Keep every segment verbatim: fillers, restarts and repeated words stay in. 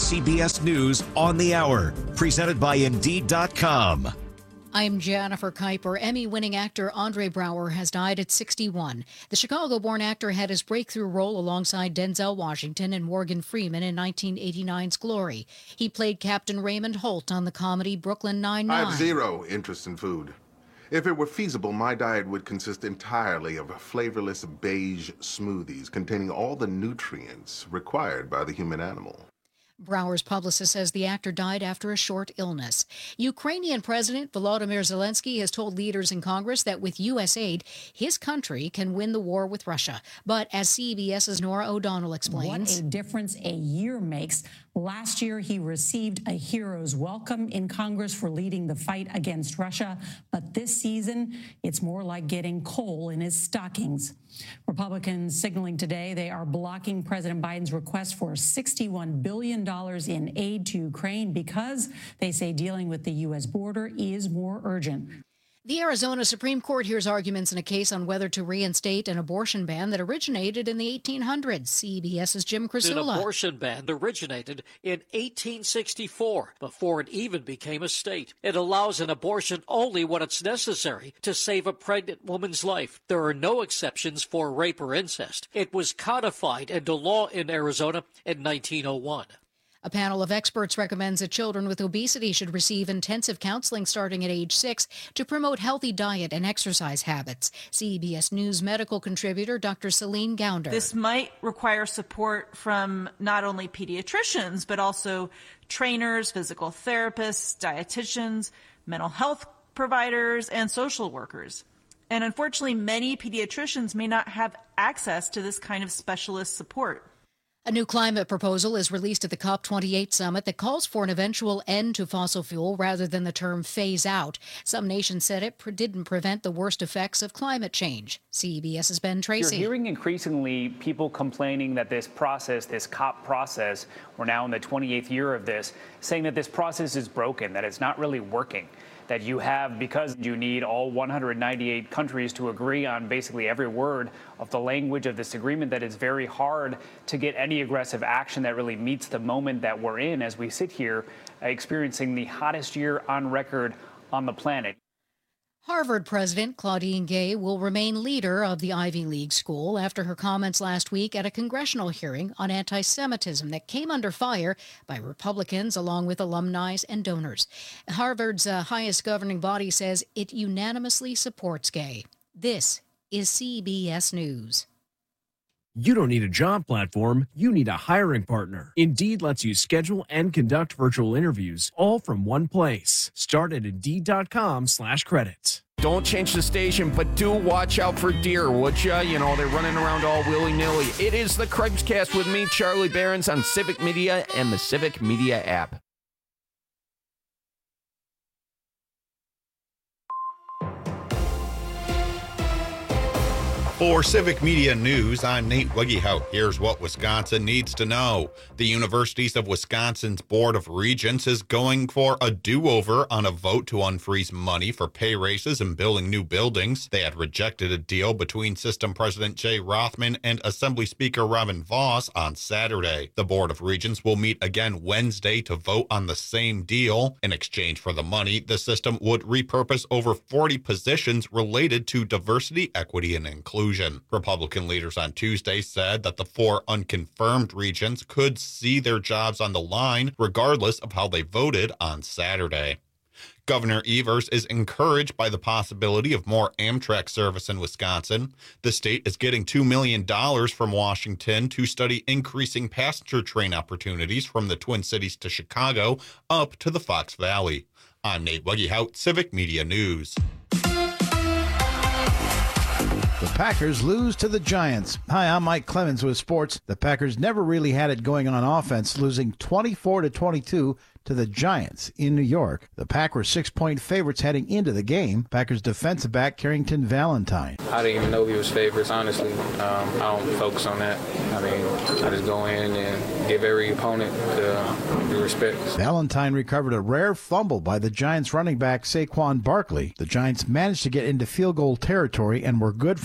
C B S News on the Hour, presented by Indeed dot com. I'm Jennifer Kuiper. Emmy-winning actor Andre Braugher has died at sixty-one. The Chicago-born actor had his breakthrough role alongside Denzel Washington and Morgan Freeman in nineteen eighty-nine's Glory. He played Captain Raymond Holt on the comedy Brooklyn Nine-Nine. I have zero interest in food. If it were feasible, my diet would consist entirely of flavorless beige smoothies containing all the nutrients required by the human animal. Braugher's publicist says the actor died after a short illness. Ukrainian President Volodymyr Zelensky has told leaders in Congress that with U S aid, his country can win the war with Russia. But as CBS's Nora O'Donnell explains, what a difference a year makes. Last year, he received a hero's welcome in Congress for leading the fight against Russia. But this season, it's more like getting coal in his stockings. Republicans signaling today they are blocking President Biden's request for sixty-one billion dollars in aid to Ukraine because they say dealing with the U S border is more urgent. The Arizona Supreme Court hears arguments in a case on whether to reinstate an abortion ban that originated in the eighteen hundreds. CBS's Jim Crisula. An abortion ban originated in eighteen sixty-four, before it even became a state. It allows an abortion only when it's necessary to save a pregnant woman's life. There are no exceptions for rape or incest. It was codified into law in Arizona in nineteen oh one. A panel of experts recommends that children with obesity should receive intensive counseling starting at age six to promote healthy diet and exercise habits. C B S News medical contributor Doctor Celine Gounder. This might require support from not only pediatricians, but also trainers, physical therapists, dietitians, mental health providers, and social workers. And unfortunately, many pediatricians may not have access to this kind of specialist support. A new climate proposal is released at the COP twenty-eight summit that calls for an eventual end to fossil fuel rather than the term phase out. Some nations said it pre- didn't prevent the worst effects of climate change. CBS's Ben Tracy. You're hearing increasingly people complaining that this process, this COP process, we're now in the twenty-eighth year of this, saying that this process is broken, that it's not really working. That you have, because you need all one hundred ninety-eight countries to agree on basically every word of the language of this agreement, that it's very hard to get any aggressive action that really meets the moment that we're in as we sit here uh, experiencing the hottest year on record on the planet. Harvard President Claudine Gay will remain leader of the Ivy League school after her comments last week at a congressional hearing on anti-Semitism that came under fire by Republicans along with alumni and donors. Harvard's uh, highest governing body says it unanimously supports Gay. This is C B S News. You don't need a job platform, you need a hiring partner. Indeed lets you schedule and conduct virtual interviews all from one place. Start at Indeed.com slash credits. Don't change the station, but do watch out for deer, would ya? You know, they're running around all willy-nilly. It is the Craig's Cast with me, Charlie Behrens, on Civic Media and the Civic Media app. For Civic Media News, I'm Nate Wiggyhout. Here's what Wisconsin needs to know. The Universities of Wisconsin's Board of Regents is going for a do-over on a vote to unfreeze money for pay raises and building new buildings. They had rejected a deal between System President Jay Rothman and Assembly Speaker Robin Vos on Saturday. The Board of Regents will meet again Wednesday to vote on the same deal. In exchange for the money, the system would repurpose over forty positions related to diversity, equity, and inclusion. Republican leaders on Tuesday said that the four unconfirmed regents could see their jobs on the line regardless of how they voted on Saturday. Governor Evers is encouraged by the possibility of more Amtrak service in Wisconsin. The state is getting two million dollars from Washington to study increasing passenger train opportunities from the Twin Cities to Chicago up to the Fox Valley. I'm Nate Wiggyhout, Civic Media News. The Packers lose to the Giants. Hi, I'm Mike Clemens with sports. The Packers never really had it going on offense, losing twenty-four to twenty-two to the Giants in New York. The Packers were six-point favorites heading into the game. Packers defensive back Carrington Valentine. I didn't even know we was favorites, honestly. Um, I don't focus on that. I mean, I just go in and give every opponent the, the respect. Valentine recovered a rare fumble by the Giants running back Saquon Barkley. The Giants managed to get into field goal territory and were good from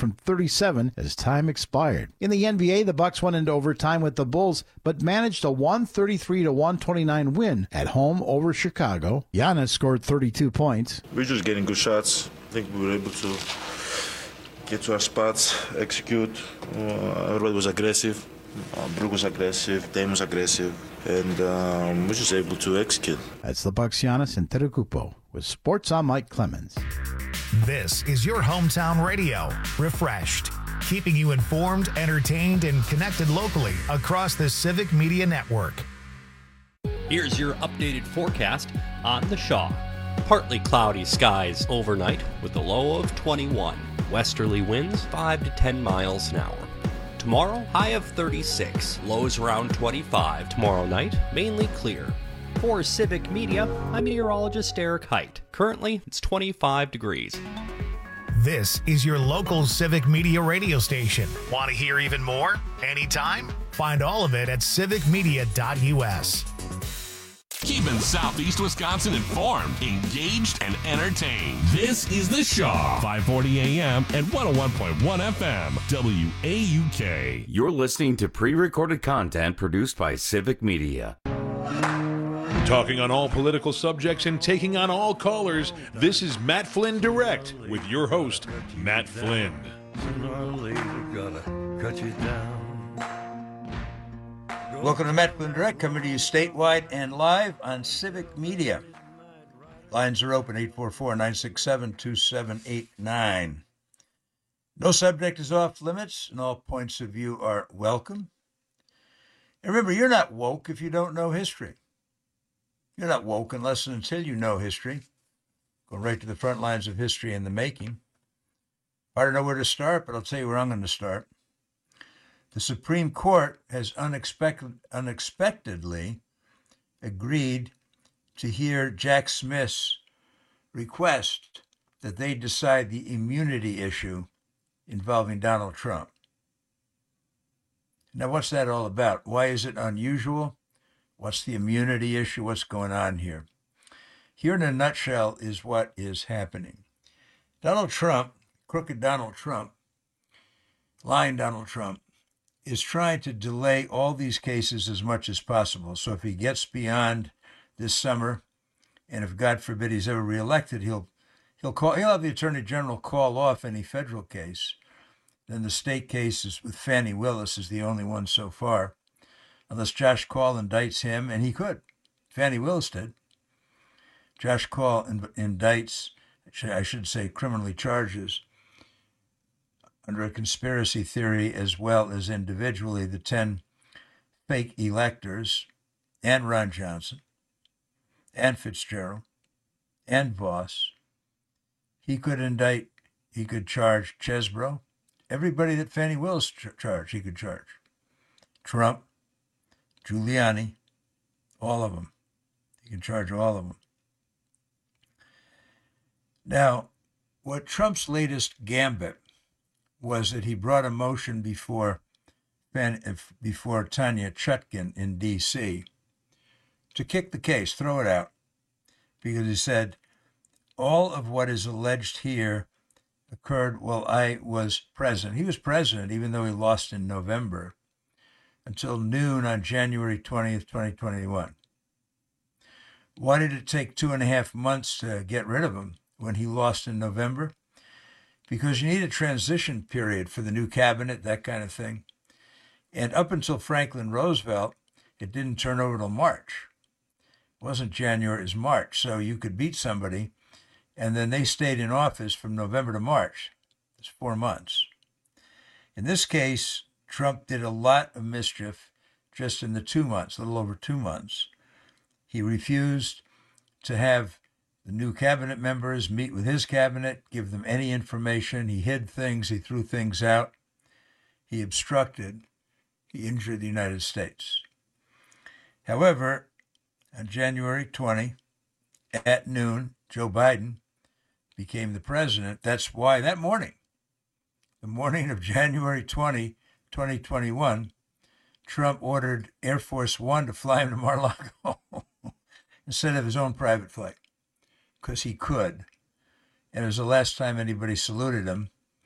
hundred thirty-seven as time expired. In the N B A, the Bucks went into overtime with the Bulls, but managed a one thirty-three to one twenty-nine win at home over Chicago. Giannis scored thirty-two points. We're just getting good shots. I think we were able to get to our spots, execute. Uh, everybody was aggressive. Uh, Brook was aggressive. Dame was aggressive. And um, we're just able to execute. That's the Bucks, Giannis Antetokounmpo. With sports, I'm Mike Clemens. This is your hometown radio, Refreshed, keeping you informed, entertained, and connected locally across the Civic Media Network. Here's your updated forecast on the Shaw. Partly cloudy skies overnight with a low of twenty-one. Westerly winds five to ten miles an hour. Tomorrow, high of thirty-six, lows around twenty-five. Tomorrow night, mainly clear. For Civic Media, I'm meteorologist Eric Height. Currently, it's twenty-five degrees. This is your local Civic Media radio station. Want to hear even more? Anytime? Find all of it at civic media dot u s. Keeping Southeast Wisconsin informed, engaged, and entertained. This is The Shaw, five forty A M and one oh one point one F M, W A U K. You're listening to pre-recorded content produced by Civic Media. Talking on all political subjects and taking on all callers, this is Matt Flynn Direct with your host, Matt Flynn. Sooner or later, gotta cut you down. Welcome to Matt Flynn Direct, coming to you statewide and live on Civic Media. Lines are open, eight four four, nine six seven, two seven eight nine. No subject is off limits, and all points of view are welcome. And remember, you're not woke if you don't know history. You're not woke unless and until you know history. Go right to the front lines of history in the making. I don't know where to start, but I'll tell you where I'm going to start. The Supreme Court has unexpected, unexpectedly agreed to hear Jack Smith's request that they decide the immunity issue involving Donald Trump. Now, what's that all about? Why is it unusual? What's the immunity issue? What's going on here? Here in a nutshell is what is happening. Donald Trump, crooked Donald Trump, lying Donald Trump, is trying to delay all these cases as much as possible. So if he gets beyond this summer, and if God forbid he's ever reelected, he'll he'll call he'll have the Attorney General call off any federal case. Then the state case is with Fannie Willis is the only one so far, unless Josh Call indicts him, and he could. Fannie Willis did. Josh Call indicts, I should say, criminally charges under a conspiracy theory as well as individually the ten fake electors and Ron Johnson and Fitzgerald and Voss. He could indict, he could charge Chesbrough, everybody that Fannie Willis ch- charged, he could charge. Trump, Giuliani, all of them. He can charge all of them. Now, what Trump's latest gambit was that he brought a motion before before Tanya Chutkan in D C to kick the case, throw it out, because he said, all of what is alleged here occurred while I was president. He was president, even though he lost in November, until noon on January twentieth, twenty twenty-one. Why did it take two and a half months to get rid of him when he lost in November? Because you need a transition period for the new cabinet, that kind of thing. And up until Franklin Roosevelt, it didn't turn over till March. It wasn't January, it was March. So you could beat somebody, and then they stayed in office from November to March. It's four months. In this case, Trump did a lot of mischief just in the two months, a little over two months. He refused to have the new cabinet members meet with his cabinet, give them any information. He hid things. He threw things out. He obstructed. He injured the United States. However, on January twentieth, at noon, Joe Biden became the president. That's why that morning, the morning of January twentieth, twenty twenty-one, Trump ordered Air Force One to fly him to Mar-a-Lago instead of his own private flight, because he could. And it was the last time anybody saluted him.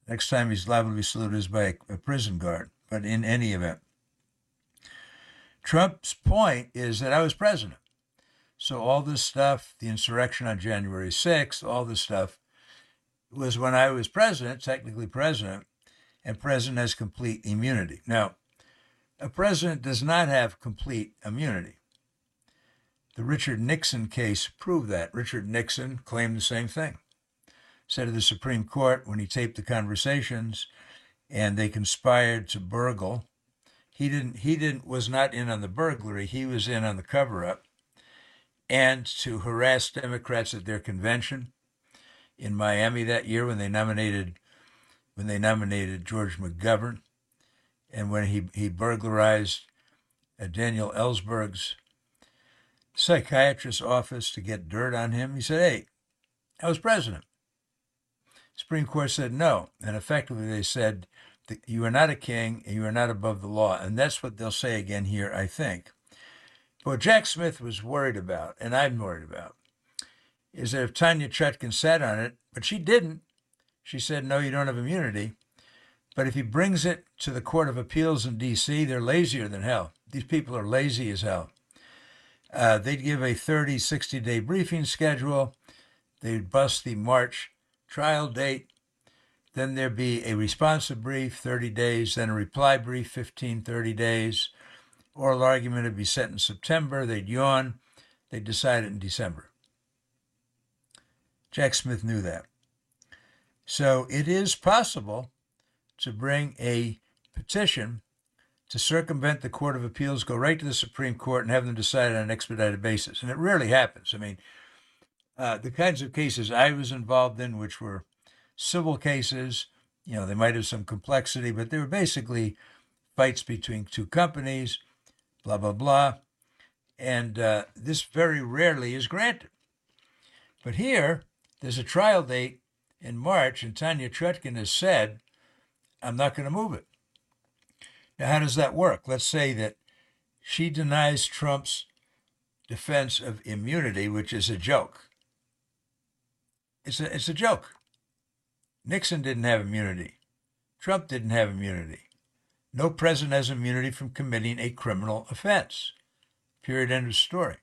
Next time he's liable to be saluted is by a, a prison guard. But in any event, Trump's point is that I was president. So all this stuff, the insurrection on January sixth, all this stuff was when I was president, technically president, and president has complete immunity. Now, a president does not have complete immunity. The Richard Nixon case proved that. Richard Nixon claimed the same thing. Said to the Supreme Court when he taped the conversations and they conspired to burgle, he didn't he didn't was not in on the burglary, he was in on the cover-up, and to harass Democrats at their convention in Miami that year when they nominated when they nominated George McGovern, and when he, he burglarized uh, Daniel Ellsberg's psychiatrist's office to get dirt on him. He said, hey, I was president. Supreme Court said no, and effectively they said, you are not a king and you are not above the law, and that's what they'll say again here, I think. But what Jack Smith was worried about, and I'm worried about, is that if Tanya Chutkan sat on it, but she didn't, she said, no, you don't have immunity, but if he brings it to the Court of Appeals in D C, they're lazier than hell. These people are lazy as hell. Uh, they'd give a thirty, sixty-day briefing schedule. They'd bust the March trial date. Then there'd be a responsive brief, thirty days, then a reply brief, fifteen, thirty days. Oral argument would be set in September. They'd yawn. They'd decide it in December. Jack Smith knew that. So it is possible to bring a petition to circumvent the Court of Appeals, go right to the Supreme Court and have them decide on an expedited basis. And it rarely happens. I mean, uh, the kinds of cases I was involved in, which were civil cases, you know, they might have some complexity, but they were basically fights between two companies, blah, blah, blah. And uh, this very rarely is granted. But here, there's a trial date in March, and Tanya Chutkan has said, I'm not going to move it. Now, how does that work? Let's say that she denies Trump's defense of immunity, which is a joke. It's a, it's a joke. Nixon didn't have immunity. Trump didn't have immunity. No president has immunity from committing a criminal offense. Period, end of story.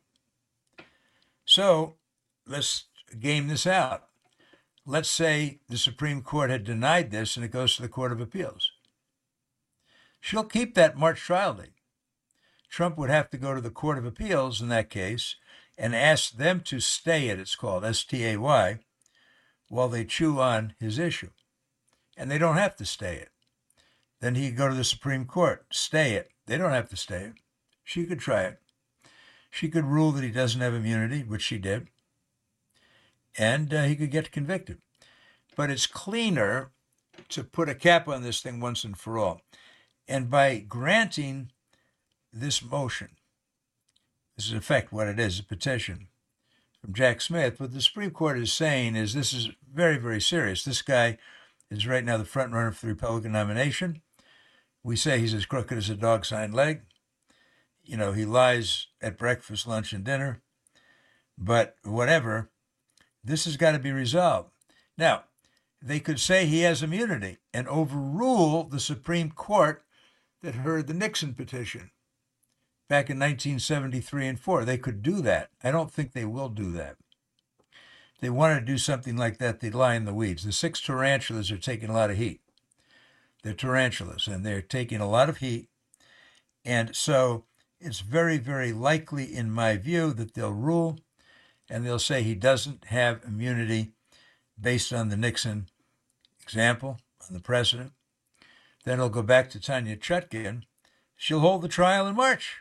So let's game this out. Let's say the Supreme Court had denied this and it goes to the Court of Appeals. She'll keep that March trial date. Trump would have to go to the Court of Appeals in that case and ask them to stay it, it's called S T A Y, while they chew on his issue. And they don't have to stay it. Then he could go to the Supreme Court, stay it. They don't have to stay it. She could try it. She could rule that he doesn't have immunity, which she did, and uh, he could get convicted. But it's cleaner to put a cap on this thing once and for all. And by granting this motion, this is in effect what it is, a petition from Jack Smith, what the Supreme Court is saying is this is very, very serious. This guy is right now the front runner for the Republican nomination. We say he's as crooked as a dog's hind leg. You know, he lies at breakfast, lunch, and dinner. But whatever, this has got to be resolved. Now, they could say he has immunity and overrule the Supreme Court that heard the Nixon petition back in nineteen seventy-three and four. They could do that. I don't think they will do that. If they wanted to do something like that, they'd lie in the weeds. The six tarantulas are taking a lot of heat. They're tarantulas, and they're taking a lot of heat. And so it's very, very likely, in my view, that they'll rule, and they'll say he doesn't have immunity based on the Nixon example, on the president. Then it'll go back to Tanya Chutkan. She'll hold the trial in March.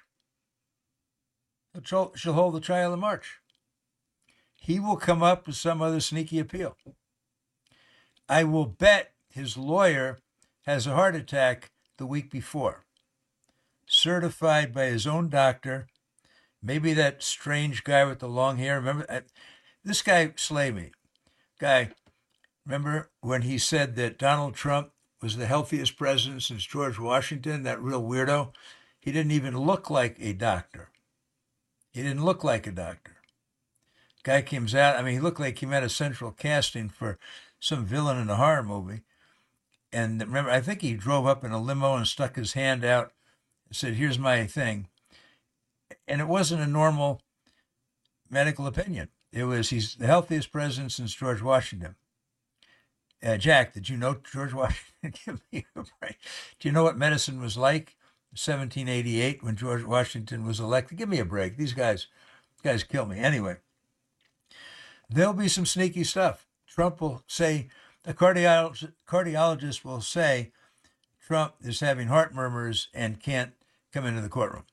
She'll hold the trial in March. He will come up with some other sneaky appeal. I will bet his lawyer has a heart attack the week before, certified by his own doctor. Maybe that strange guy with the long hair. Remember, this guy slayed me. Guy, remember when he said that Donald Trump was the healthiest president since George Washington, that real weirdo? He didn't even look like a doctor. He didn't look like a doctor. Guy comes out, I mean, he looked like he came out of central casting for some villain in a horror movie. And remember, I think he drove up in a limo and stuck his hand out and said, here's my thing. And it wasn't a normal medical opinion. It was, he's the healthiest president since George Washington. Uh, Jack, did you know George Washington? Give me a break. Do you know what medicine was like in seventeen eighty-eight when George Washington was elected? Give me a break. These guys, guys kill me. Anyway, there'll be some sneaky stuff. Trump will say, a cardiologist, cardiologist will say Trump is having heart murmurs and can't come into the courtroom.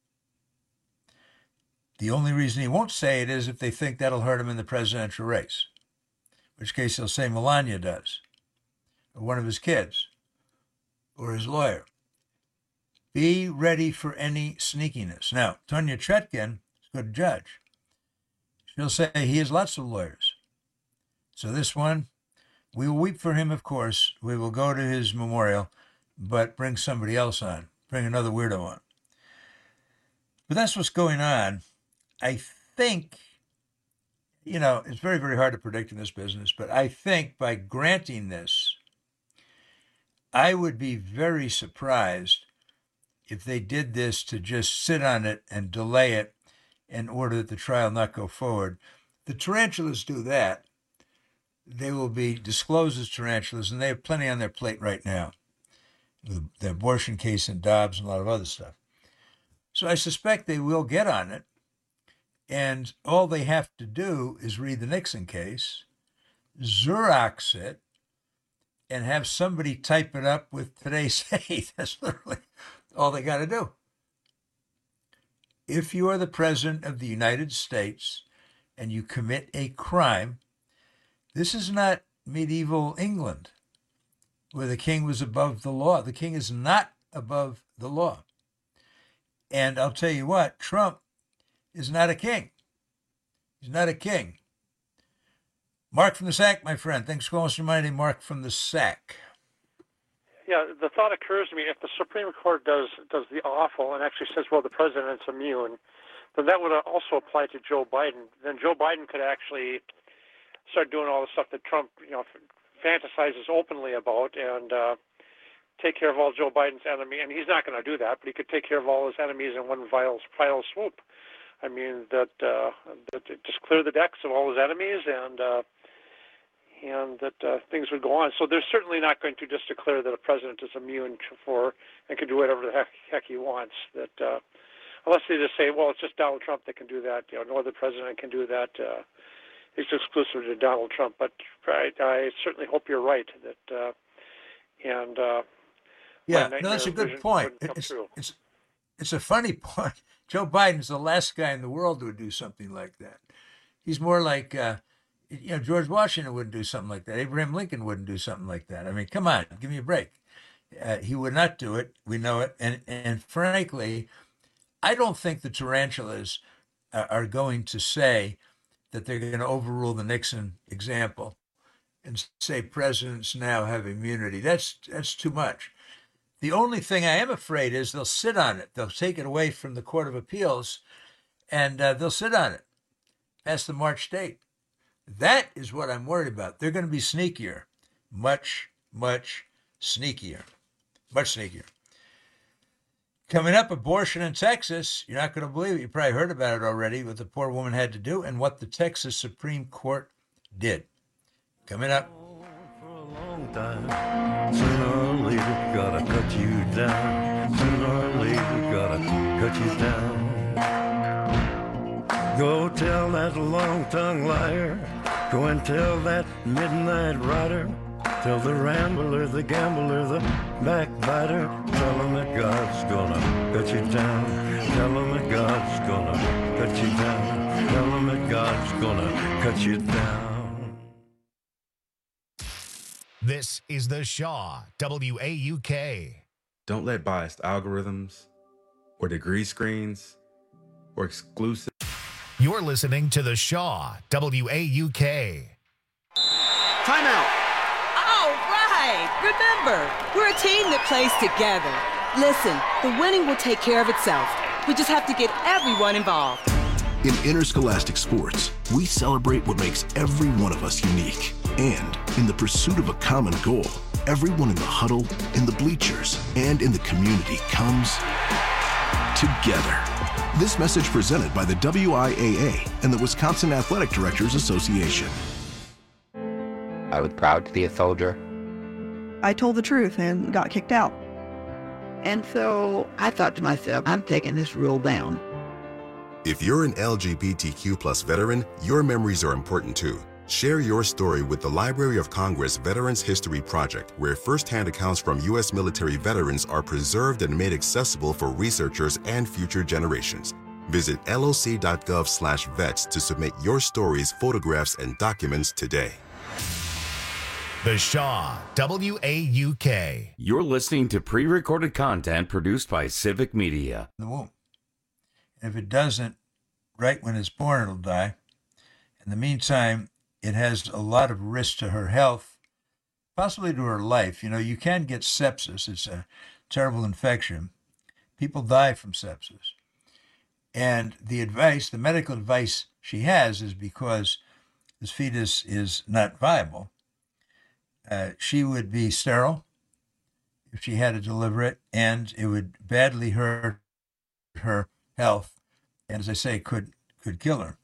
The only reason he won't say it is if they think that'll hurt him in the presidential race, in which case he'll say Melania does, or one of his kids, or his lawyer. Be ready for any sneakiness. Now, Tanya Chutkan is a good judge. She'll say he has lots of lawyers. So this one, we will weep for him, of course. We will go to his memorial, but bring somebody else on. Bring another weirdo on. But that's what's going on. I think, you know, it's very, very hard to predict in this business, but I think by granting this, I would be very surprised if they did this to just sit on it and delay it in order that the trial not go forward. The tarantulas do that. They will be disclosed as tarantulas, and they have plenty on their plate right now. The, the abortion case in Dobbs and a lot of other stuff. So I suspect they will get on it. And all they have to do is read the Nixon case, Xerox it, and have somebody type it up with today's date. That's literally all they got to do. If you are the president of the United States and you commit a crime, this is not medieval England where the king was above the law. The king is not above the law. And I'll tell you what, Trump is not a king. He's not a king. Mark from the Sack, my friend. Thanks for calling us. Reminding Mark from the Sack. Yeah, the thought occurs to me, if the Supreme Court does does the awful and actually says, well, the president's immune, then that would also apply to Joe Biden. Then Joe Biden could actually start doing all the stuff that Trump, you know, fantasizes openly about and uh, take care of all Joe Biden's enemies. And he's not going to do that, but he could take care of all his enemies in one vital, final swoop. I mean, that, uh, that just clear the decks of all his enemies and uh, and that uh, things would go on. So they're certainly not going to just declare that a president is immune for and can do whatever the heck, heck he wants. That uh, unless they just say, well, it's just Donald Trump that can do that. You know, no other president can do that. Uh, it's exclusive to Donald Trump. But I, I certainly hope you're right. That uh, and uh, yeah, no, that's a good point. It's, it's it's a funny point. Joe Biden's the last guy in the world who would do something like that. He's more like, uh, you know, George Washington wouldn't do something like that. Abraham Lincoln wouldn't do something like that. I mean, come on, give me a break. Uh, he would not do it. We know it. And and frankly, I don't think the tarantulas uh, are going to say that they're going to overrule the Nixon example and say presidents now have immunity. That's that's too much. The only thing I am afraid is they'll sit on it. They'll take it away from the Court of Appeals, and uh, they'll sit on it past the March date. That is what I'm worried about. They're going to be sneakier, much, much sneakier, much sneakier. Coming up, abortion in Texas. You're not going to believe it. You probably heard about it already, what the poor woman had to do and what the Texas Supreme Court did. Coming up. Sooner or later, gotta cut you down. Sooner or later, gotta cut you down. Go tell that long-tongued liar. Go and tell that midnight rider. Tell the rambler, the gambler, the backbiter. Tell him that God's gonna cut you down. Tell him that God's gonna cut you down. Tell him that God's gonna cut you down. This is The Shaw, W A U K. Don't let biased algorithms or degree screens or exclusive. You're listening to The Shaw, W A U K. Timeout. All right. Remember, we're a team that plays together. Listen, the winning will take care of itself. We just have to get everyone involved. In interscholastic sports, we celebrate what makes every one of us unique. And in the pursuit of a common goal, everyone in the huddle, in the bleachers, and in the community comes together. This message presented by the W I A A and the Wisconsin Athletic Directors Association. I was proud to be a soldier. I told the truth and got kicked out. And so I thought to myself, I'm taking this rule down. If you're an L G B T Q plus veteran, your memories are important too. Share your story with the Library of Congress Veterans History Project, where firsthand accounts from U S military veterans are preserved and made accessible for researchers and future generations. Visit L O C dot gov slash vets to submit your stories, photographs, and documents today. The Shaw, W A U K. You're listening to pre-recorded content produced by Civic Media. The womb. If it doesn't, right when it's born, it'll die. In the meantime, it has a lot of risk to her health, possibly to her life. You know, you can get sepsis. It's a terrible infection. People die from sepsis. And the advice, the medical advice she has is because this fetus is not viable. Uh, she would be sterile if she had to deliver it, and it would badly hurt her health, and as I say, could could kill her.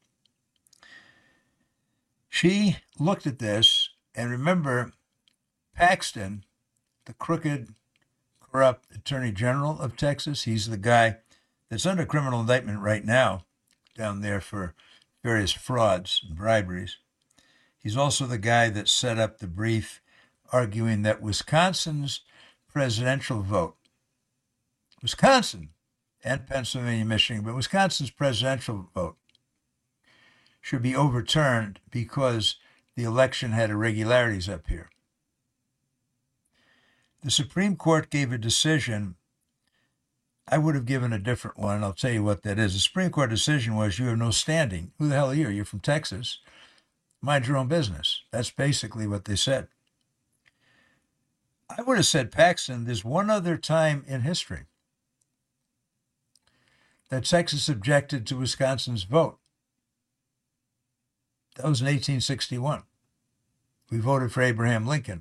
She looked at this, and remember, Paxton, the crooked, corrupt Attorney General of Texas, he's the guy that's under criminal indictment right now down there for various frauds and briberies. He's also the guy that set up the brief arguing that Wisconsin's presidential vote, Wisconsin and Pennsylvania, Michigan, but Wisconsin's presidential vote should be overturned because the election had irregularities up here. The Supreme Court gave a decision. I would have given a different one. I'll tell you what that is. The Supreme Court decision was you have no standing. Who the hell are you? You're from Texas. Mind your own business. That's basically what they said. I would have said, Paxton, there's one other time in history that Texas objected to Wisconsin's vote. That was in eighteen sixty-one. We voted for Abraham Lincoln.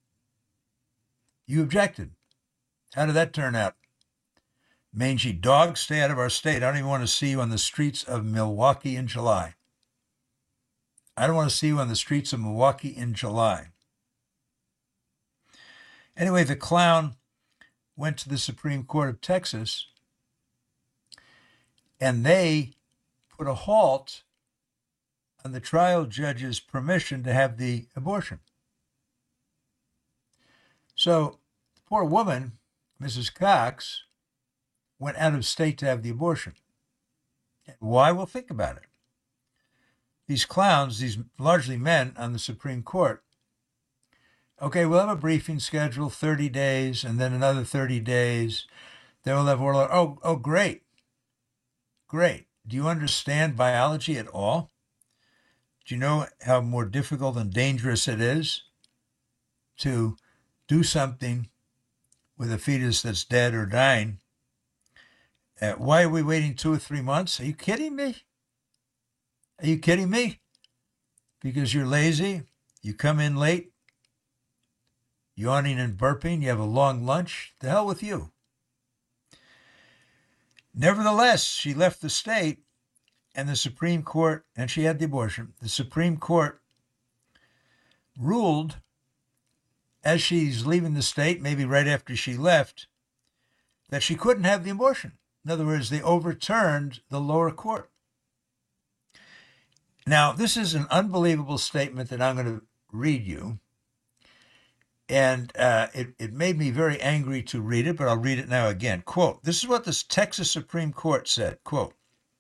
You objected. How did that turn out? Mangy dog, stay out of our state. I don't even want to see you on the streets of Milwaukee in July. I don't want to see you on the streets of Milwaukee in July. Anyway, the clown went to the Supreme Court of Texas, and they put a halt on the trial judge's permission to have the abortion. So the poor woman, Missus Cox, went out of state to have the abortion. Why? Well, think about it. These clowns, these largely men on the Supreme Court, okay, we'll have a briefing schedule, thirty days, and then another thirty days. Then we'll have oral. Oh, oh, great. Great. Do you understand biology at all? Do you know how more difficult and dangerous it is to do something with a fetus that's dead or dying? Uh, why are we waiting two or three months? Are you kidding me? Are you kidding me? Because you're lazy, you come in late, yawning and burping, you have a long lunch, the hell with you. Nevertheless, she left the state, and the Supreme Court, and she had the abortion, the Supreme Court ruled as she's leaving the state, maybe right after she left, that she couldn't have the abortion. In other words, they overturned the lower court. Now, this is an unbelievable statement that I'm going to read you. And uh, it, it made me very angry to read it, but I'll read it now again. Quote, this is what the Texas Supreme Court said. Quote,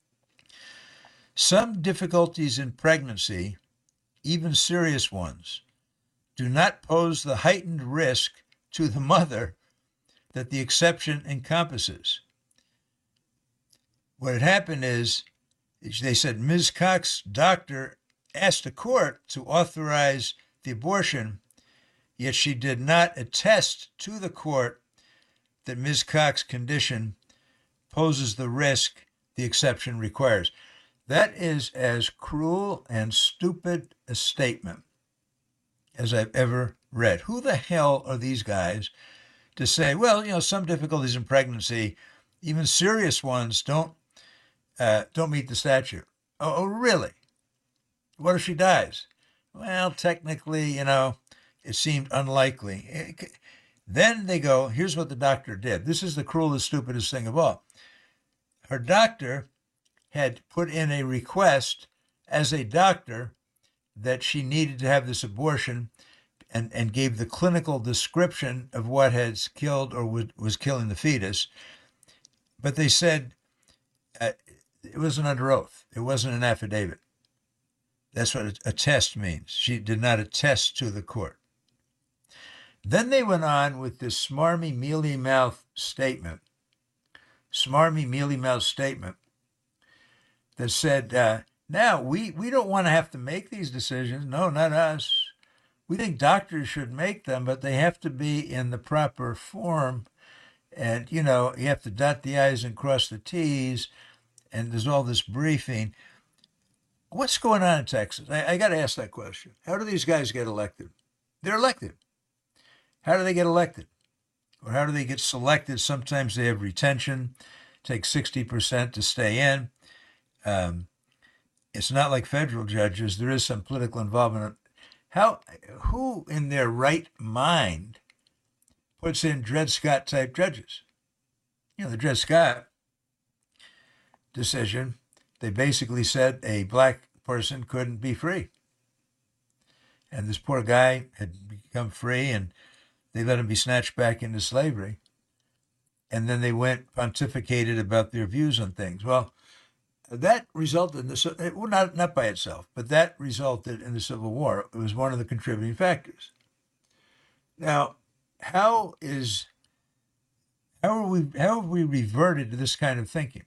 some difficulties in pregnancy, even serious ones, do not pose the heightened risk to the mother that the exception encompasses. What had happened is, they said Miz Cox's doctor asked the court to authorize the abortion, yet she did not attest to the court that Miz Cox's condition poses the risk the exception requires. That is as cruel and stupid a statement as I've ever read. Who the hell are these guys to say, well, you know, some difficulties in pregnancy, even serious ones, don't uh, don't meet the statute? Oh, oh, really? What if she dies? Well, technically, you know, it seemed unlikely. It, then they go, here's what the doctor did. This is the cruelest, stupidest thing of all. Her doctor had put in a request as a doctor that she needed to have this abortion, and, and gave the clinical description of what had killed or was, was killing the fetus. But they said uh, it wasn't under oath. It wasn't an affidavit. That's what a test means. She did not attest to the court. Then they went on with this smarmy, mealy-mouthed statement, smarmy, mealy-mouthed statement that said, uh, now, we, we don't want to have to make these decisions. No, not us. We think doctors should make them, but they have to be in the proper form. And, you know, you have to dot the I's and cross the T's, and there's all this briefing. What's going on in Texas? I, I got to ask that question. How do these guys get elected? They're elected. How do they get elected? Or how do they get selected? Sometimes they have retention, take sixty percent to stay in. Um, it's not like federal judges. There is some political involvement. How, who in their right mind puts in Dred Scott type judges? You know, the Dred Scott decision, they basically said a black person couldn't be free. And this poor guy had become free, and they let him be snatched back into slavery. And then they went pontificated about their views on things. Well, that resulted in the, well, not, not by itself, but that resulted in the Civil War. It was one of the contributing factors. Now, how is, how are we, how have we reverted to this kind of thinking?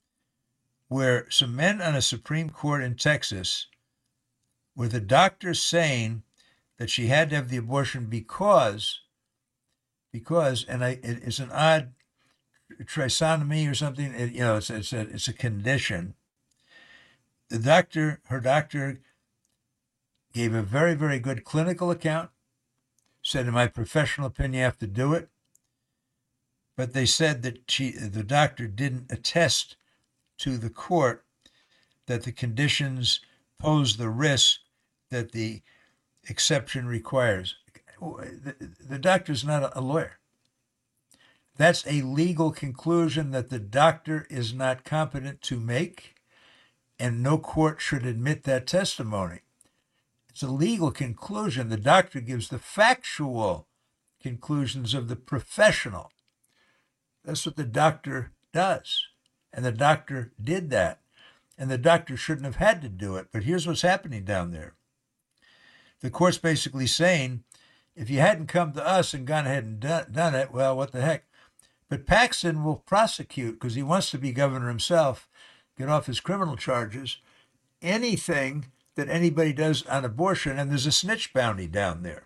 Where some men on a Supreme Court in Texas, with a doctor saying that she had to have the abortion because, because, and I, it, it's an odd trisomy or something, it, you know, it's, it's, a, it's a condition. The doctor, her doctor gave a very, very good clinical account, said, in my professional opinion, you have to do it. But they said that she, the doctor didn't attest to the court that the conditions pose the risk that the exception requires. The, the doctor's not a lawyer. That's a legal conclusion that the doctor is not competent to make, and no court should admit that testimony. It's a legal conclusion. The doctor gives the factual conclusions of the professional. That's what the doctor does. And the doctor did that. And the doctor shouldn't have had to do it. But here's what's happening down there. The court's basically saying, if you hadn't come to us and gone ahead and done, done it, well, what the heck? But Paxton will prosecute, because he wants to be governor himself, get off his criminal charges, anything that anybody does on abortion, and there's a snitch bounty down there.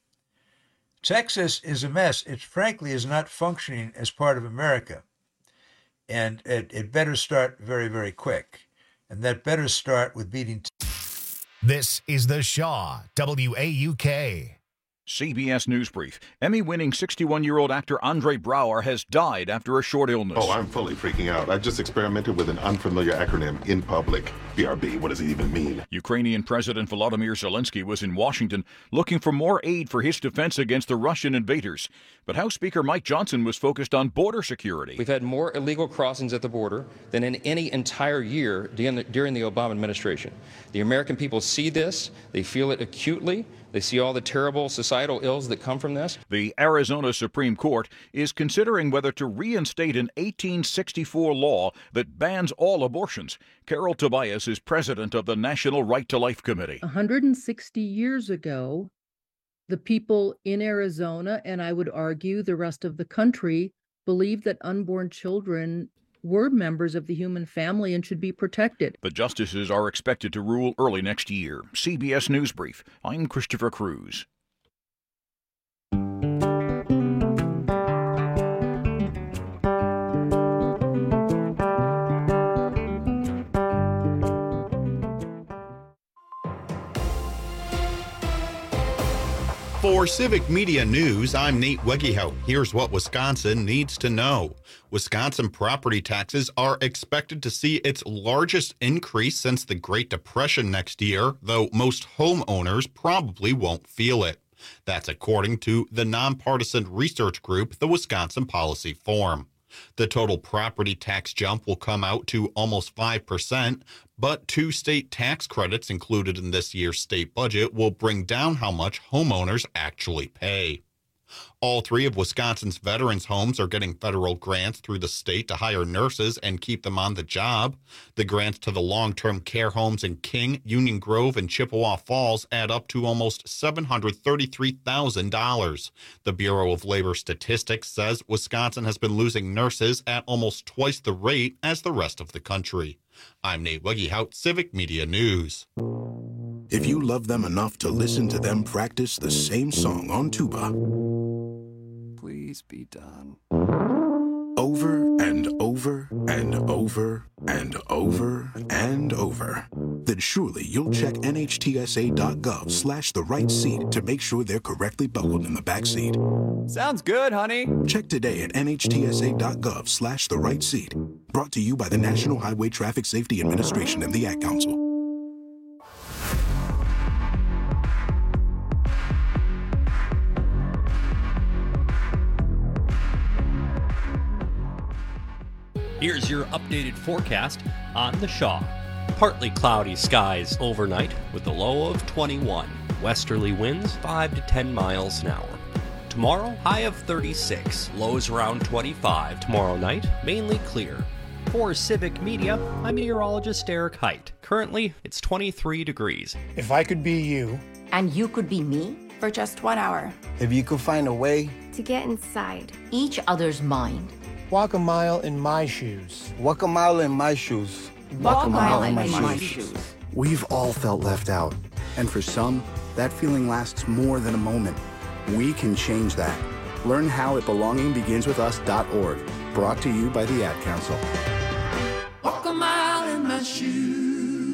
Texas is a mess. It frankly is not functioning as part of America. And it, it better start very, very quick. And that better start with beating. T- this is The Shaw, W A U K. C B S News Brief. Emmy-winning sixty-one-year-old actor Andre Braugher has died after a short illness. Oh, I'm fully freaking out. I just experimented with an unfamiliar acronym in public. B R B, what does it even mean? Ukrainian President Volodymyr Zelensky was in Washington looking for more aid for his defense against the Russian invaders. But House Speaker Mike Johnson was focused on border security. We've had more illegal crossings at the border than in any entire year during the, during the Obama administration. The American people see this. They feel it acutely. They see all the terrible societal ills that come from this. The Arizona Supreme Court is considering whether to reinstate an eighteen sixty-four law that bans all abortions. Carol Tobias is president of the National Right to Life Committee. one hundred sixty years ago, the people in Arizona, and I would argue the rest of the country, believed that unborn children were members of the human family and should be protected. The justices are expected to rule early next year. C B S News Brief. I'm Christopher Cruz. For Civic Media News, I'm Nate Wegehout. Here's what Wisconsin needs to know. Wisconsin property taxes are expected to see its largest increase since the Great Depression next year, though most homeowners probably won't feel it. That's according to the nonpartisan research group, the Wisconsin Policy Forum. The total property tax jump will come out to almost five percent, but two state tax credits included in this year's state budget will bring down how much homeowners actually pay. All three of Wisconsin's veterans' homes are getting federal grants through the state to hire nurses and keep them on the job. The grants to the long-term care homes in King, Union Grove, and Chippewa Falls add up to almost seven hundred thirty-three thousand dollars. The Bureau of Labor Statistics says Wisconsin has been losing nurses at almost twice the rate as the rest of the country. I'm Nate Wegehout, Civic Media News. If you love them enough to listen to them practice the same song on tuba, please be done. Over and over and over and over and over, then surely you'll check N H T S A dot gov slash the right seat to make sure they're correctly buckled in the back seat. Sounds good, honey. Check today at N H T S A dot gov slash the right seat. Brought to you by the National Highway Traffic Safety Administration and the Ad Council. Here's your updated forecast on the Shaw. Partly cloudy skies overnight with a low of twenty-one. Westerly winds five to ten miles an hour. Tomorrow, high of thirty-six. Lows around twenty-five. Tomorrow night, mainly clear. For Civic Media, I'm meteorologist Eric Height. Currently, it's twenty-three degrees. If I could be you, and you could be me, for just one hour. if you could find a way To get inside. each other's mind. walk a mile in my shoes. Walk a mile in my shoes. Walk a mile in my shoes. We've all felt left out, and for some, that feeling lasts more than a moment. We can change that. Learn how at belonging begins with us dot org. Brought to you by the Ad Council. Walk a mile in my shoes.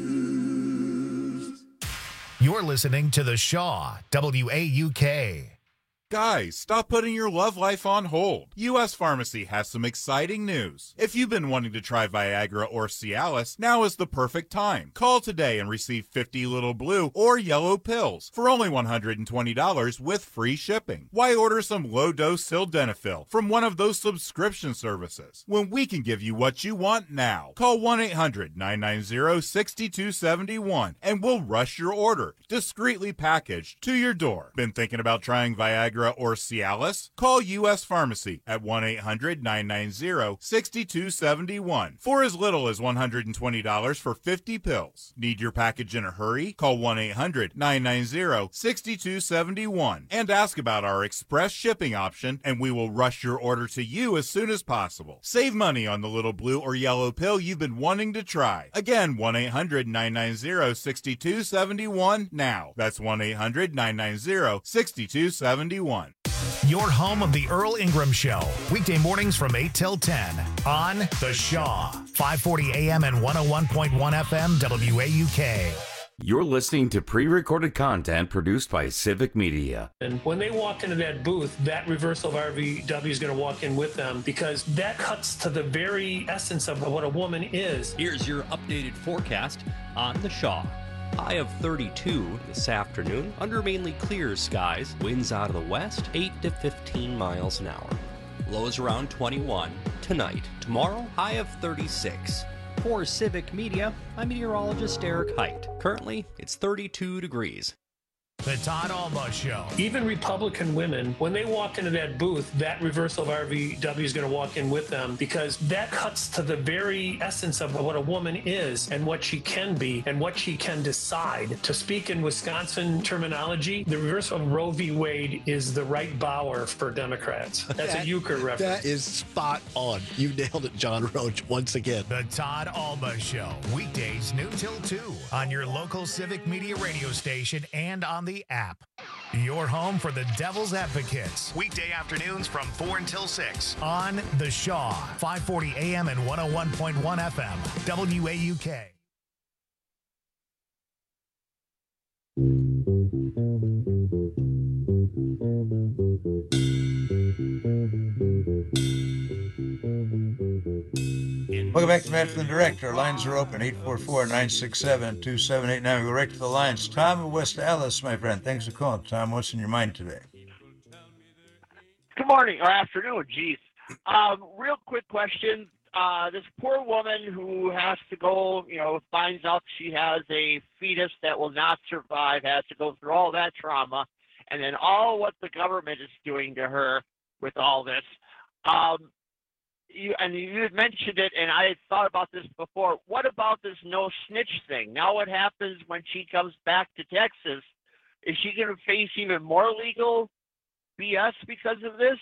You're listening to The Shaw, W A U K. Guys, stop putting your love life on hold. U S Pharmacy has some exciting news. If you've been wanting to try Viagra or Cialis, now is the perfect time. Call today and receive fifty little blue or yellow pills for only one hundred twenty dollars with free shipping. Why order some low-dose sildenafil from one of those subscription services when we can give you what you want now? Call one eight hundred nine nine zero six two seven one and we'll rush your order, discreetly packaged, to your door. Been thinking about trying Viagra or Cialis? Call U S Pharmacy at one eight hundred nine nine zero six two seven one for as little as one hundred twenty dollars for fifty pills. Need your package in a hurry? Call one eight hundred nine nine zero six two seven one and ask about our express shipping option, and we will rush your order to you as soon as possible. Save money on the little blue or yellow pill you've been wanting to try. Again, one eight hundred nine nine zero six two seven one now. That's one eight hundred nine nine zero six two seven one. Your home of the Earl Ingram Show. Weekday mornings from eight till ten on The Shaw. five forty A M and one oh one point one F M W A U K. You're listening to pre-recorded content produced by Civic Media. And when they walk into that booth, that reversal of R V W is going to walk in with them, because that cuts to the very essence of what a woman is. Here's your updated forecast on The Shaw. High of thirty-two this afternoon, under mainly clear skies. Winds out of the west, eight to fifteen miles an hour. Lows around twenty-one tonight. Tomorrow, high of thirty-six. For Civic Media, I'm meteorologist Eric Height. Currently, it's thirty-two degrees. The Todd Alba Show. Even Republican women, when they walk into that booth, that reversal of R V W is going to walk in with them, because that cuts to the very essence of what a woman is and what she can be and what she can decide. To speak in Wisconsin terminology, the reversal of Roe v. Wade is the right Bauer for Democrats. That's That- a euchre reference. That is spot on. You nailed it, John Roach, once again. The Todd Alba Show. Weekdays noon till two on your local Civic Media radio station and on the app. Your home for the Devil's Advocates. Weekday afternoons from four until six on The Shaw. five forty A M and one oh one point one F M. W A U K. Welcome back to Matt from the Direct. Our lines are open, eight four four, nine six seven, two seven eight nine. We go right to the lines. Tom in West Allis, my friend. Thanks for calling. Tom, what's in your mind today? Good morning, or afternoon, geez. Um, real quick question. Uh, this poor woman who has to go, you know, finds out she has a fetus that will not survive, has to go through all that trauma, and then all what the government is doing to her with all this. Um, you and you had mentioned it, and I had thought about this before. What about this no snitch thing? Now what happens when she comes back to Texas? Is she going to face even more legal B S because of this?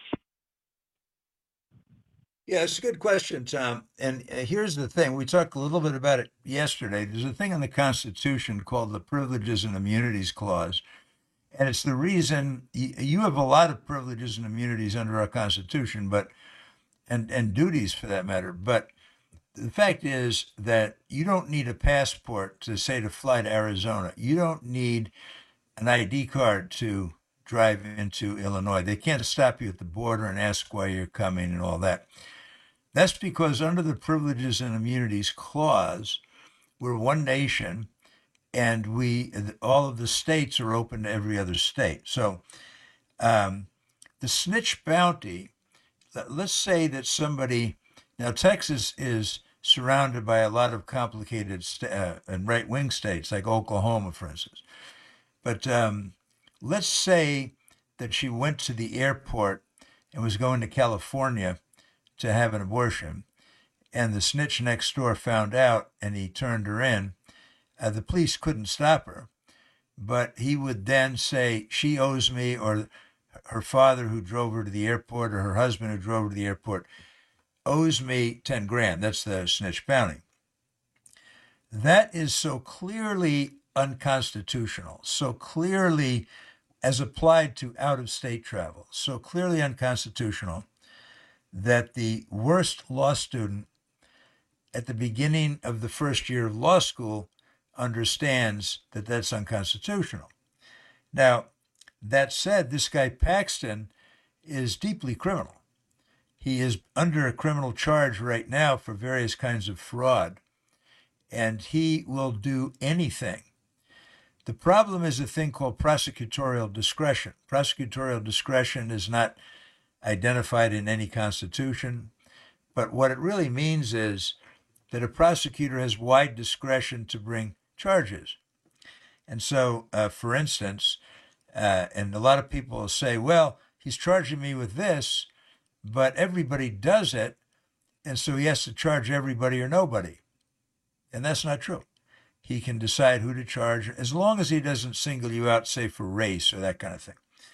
Yeah, it's a good question, Tom. And uh, here's the thing. We talked a little bit about it yesterday. There's a thing in the Constitution called the Privileges and Immunities Clause. And it's the reason y- you have a lot of privileges and immunities under our Constitution, but and, and duties for that matter. But the fact is that you don't need a passport to, say, to fly to Arizona. You don't need an I D card to drive into Illinois. They can't stop you at the border and ask why you're coming and all that. That's because under the Privileges and Immunities Clause, we're one nation, and we all of the states are open to every other state. So um, the snitch bounty, let's say that somebody, now Texas is surrounded by a lot of complicated st- uh, and right-wing states, like Oklahoma, for instance. But um, let's say that she went to the airport and was going to California to have an abortion, and the snitch next door found out and he turned her in. Uh, the police couldn't stop her, but he would then say, she owes me, or her father who drove her to the airport, or her husband who drove her to the airport, owes me ten grand. That's the snitch bounty. That is so clearly unconstitutional, so clearly, as applied to out-of-state travel, so clearly unconstitutional, that the worst law student at the beginning of the first year of law school understands that that's unconstitutional. Now, that said, this guy Paxton is deeply criminal. He is under a criminal charge right now for various kinds of fraud, and he will do anything. The problem is a thing called prosecutorial discretion. Prosecutorial discretion is not identified in any constitution, but what it really means is that a prosecutor has wide discretion to bring charges. And so, uh, for instance, uh, and a lot of people will say, well, he's charging me with this, but everybody does it, and so he has to charge everybody or nobody. And that's not true. He can decide who to charge, as long as he doesn't single you out, say, for race or that kind of thing.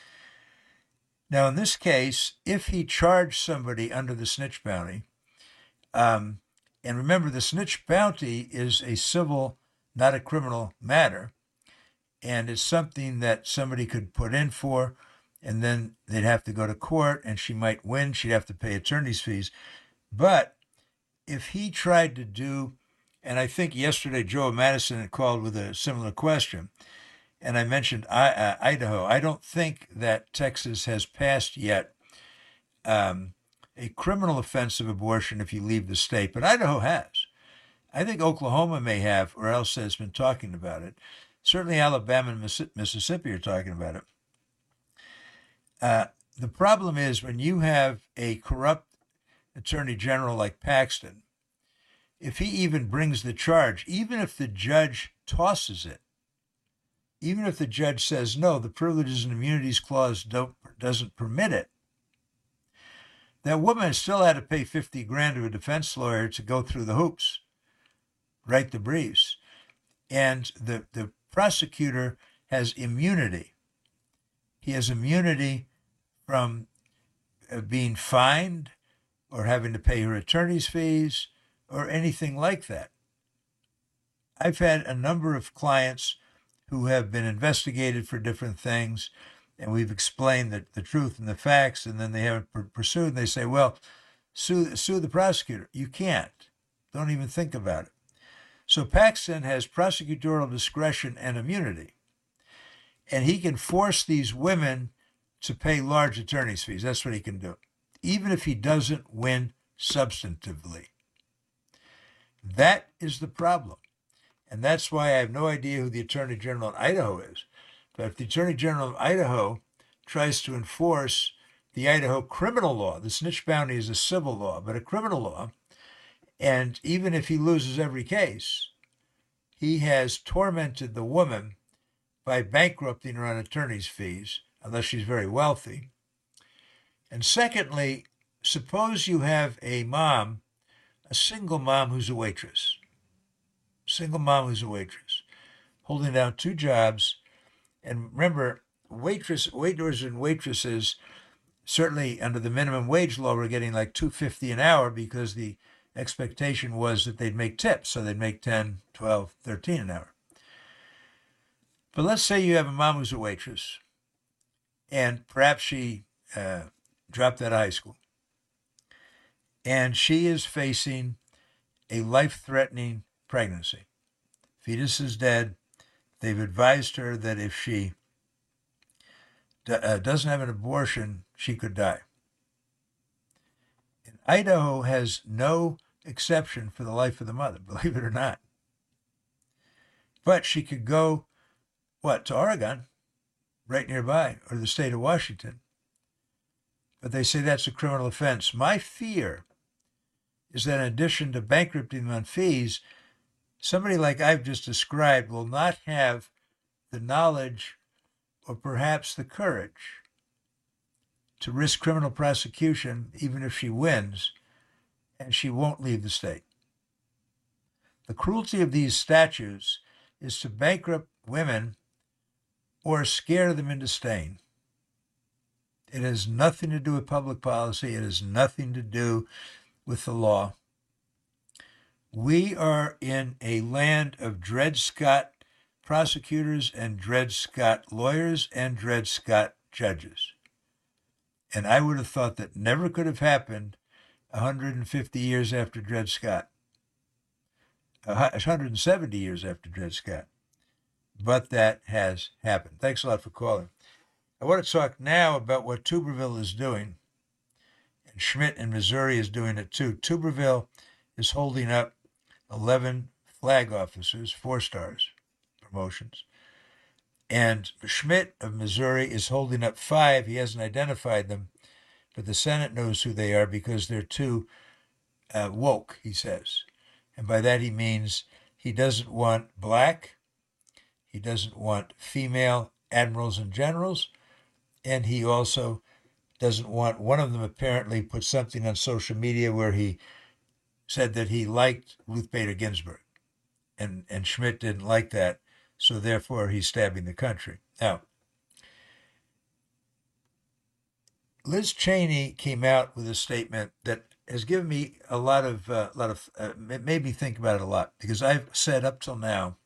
Now, in this case, if he charged somebody under the snitch bounty, um, and remember, the snitch bounty is a civil, not a criminal matter, and it's something that somebody could put in for, and then they'd have to go to court, and she might win. She'd have to pay attorney's fees. But if he tried to do, and I think yesterday Joe Madison had called with a similar question, and I mentioned I, uh, Idaho. I don't think that Texas has passed yet um, a criminal offense of abortion if you leave the state, but Idaho has. I think Oklahoma may have, or else has been talking about it. Certainly Alabama and Mississippi are talking about it. Uh, the problem is when you have a corrupt attorney general like Paxton, if he even brings the charge, even if the judge tosses it, even if the judge says, no, the Privileges and Immunities Clause don't, doesn't permit it, that woman still had to pay fifty grand to a defense lawyer to go through the hoops, write the briefs. And the, the prosecutor has immunity. He has immunity from uh, being fined or having to pay her attorney's fees or anything like that. I've had a number of clients who have been investigated for different things, and we've explained the, the truth and the facts, and then they haven't pr- pursued, and they say, well, sue, sue the prosecutor. You can't. Don't even think about it. So Paxton has prosecutorial discretion and immunity, and he can force these women to pay large attorney's fees. That's what he can do, even if he doesn't win substantively. That is the problem. And that's why I have no idea who the Attorney General in Idaho is. But if the Attorney General of Idaho tries to enforce the Idaho criminal law, the snitch bounty is a civil law, but a criminal law, and even if he loses every case, he has tormented the woman by bankrupting her on attorney's fees, unless she's very wealthy. And secondly, suppose you have a mom, a single mom who's a waitress, single mom who's a waitress, holding down two jobs. And remember, waitress, waiters and waitresses, certainly under the minimum wage law, were getting like two dollars and fifty cents an hour because the expectation was that they'd make tips. So they'd make ten, twelve, thirteen an hour. But let's say you have a mom who's a waitress, and perhaps she uh, dropped out of high school, and she is facing a life-threatening pregnancy. Fetus is dead. They've advised her that if she d- uh, doesn't have an abortion, she could die. And Idaho has no exception for the life of the mother, believe it or not. But she could go, what, to Oregon, right nearby, or the state of Washington. But they say that's a criminal offense. My fear is that in addition to bankrupting them on fees, somebody like I've just described will not have the knowledge or perhaps the courage to risk criminal prosecution, even if she wins, and she won't leave the state. The cruelty of these statutes is to bankrupt women or scare them into staying. It has nothing to do with public policy. It has nothing to do with the law. We are in a land of Dred Scott prosecutors and Dred Scott lawyers and Dred Scott judges. And I would have thought that never could have happened one hundred fifty years after Dred Scott, one hundred seventy years after Dred Scott. But that has happened. Thanks a lot for calling. I want to talk now about what Tuberville is doing, and Schmidt in Missouri is doing it too. Tuberville is holding up eleven flag officers, four stars, promotions. And Schmidt of Missouri is holding up five. He hasn't identified them, but the Senate knows who they are because they're too uh, woke, he says. And by that he means he doesn't want black, he doesn't want female admirals and generals, and he also doesn't want, one of them apparently put something on social media where he said that he liked Ruth Bader Ginsburg, and, and Schmidt didn't like that, so therefore he's stabbing the country. Now, Liz Cheney came out with a statement that has given me a lot of, uh, lot of, uh, it made me think about it a lot, because I've said up till now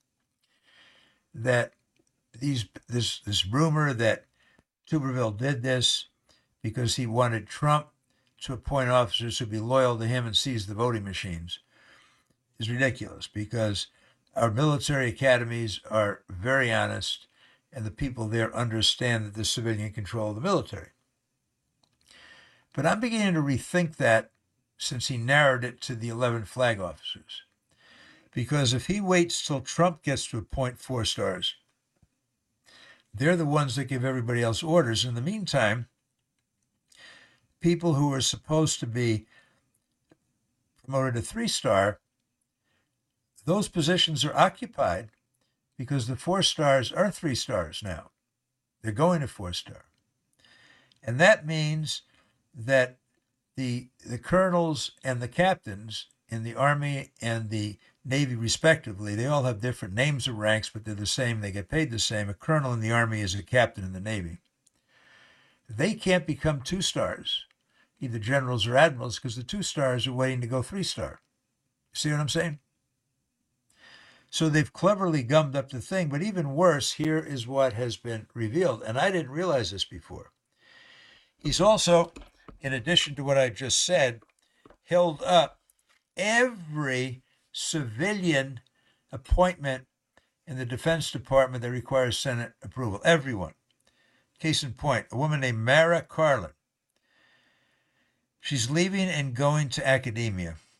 that these this this rumor that Tuberville did this because he wanted Trump to appoint officers who'd be loyal to him and seize the voting machines is ridiculous, because our military academies are very honest and the people there understand that the civilian control the military. But I'm beginning to rethink that since he narrowed it to the eleven flag officers. Because if he waits till Trump gets to appoint four stars, they're the ones that give everybody else orders. In the meantime, people who are supposed to be promoted to three star, those positions are occupied because the four stars are three stars now. They're going to four star. And that means that the the colonels and the captains in the Army and the Navy, respectively, they all have different names or ranks, but they're the same. They get paid the same. A colonel in the Army is a captain in the Navy. They can't become two stars, either generals or admirals, because the two stars are waiting to go three star. See what I'm saying? So they've cleverly gummed up the thing. But even worse, here is what has been revealed. And I didn't realize this before. He's also, in addition to what I just said, held up every civilian appointment in the Defense Department that requires Senate approval. Everyone. Case in point, a woman named Mara Carlin. She's leaving and going to academia.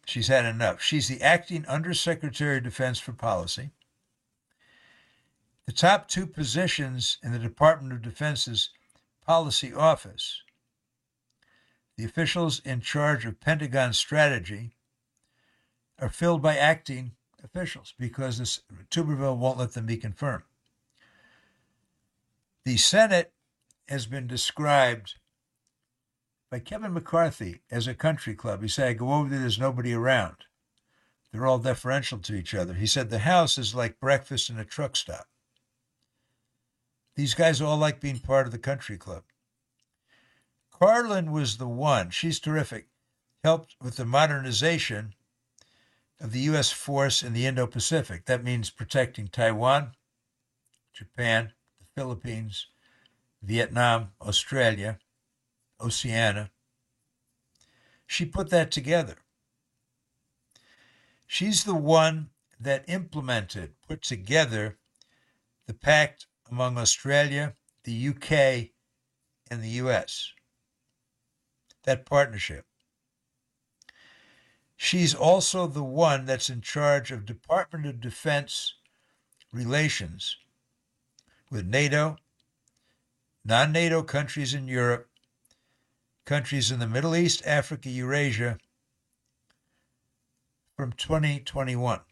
She's had enough. She's the acting Undersecretary of Defense for Policy. The top two positions in the Department of Defense's Policy Office, the officials in charge of Pentagon strategy, are filled by acting officials because this, Tuberville won't let them be confirmed. The Senate has been described by Kevin McCarthy as a country club. He said, I go over there, there's nobody around. They're all deferential to each other. He said, the House is like breakfast in a truck stop. These guys all like being part of the country club. Carlin was the one, she's terrific, helped with the modernization of the U S force in the Indo-Pacific. That means protecting Taiwan, Japan, the Philippines, Vietnam, Australia, Oceania. She put that together. She's the one that implemented, put together the pact among Australia, the U K, and the U S. That partnership. She's also the one that's in charge of Department of Defense relations with NATO, non-NATO countries in Europe, countries in the Middle East, Africa, Eurasia, from twenty twenty-one.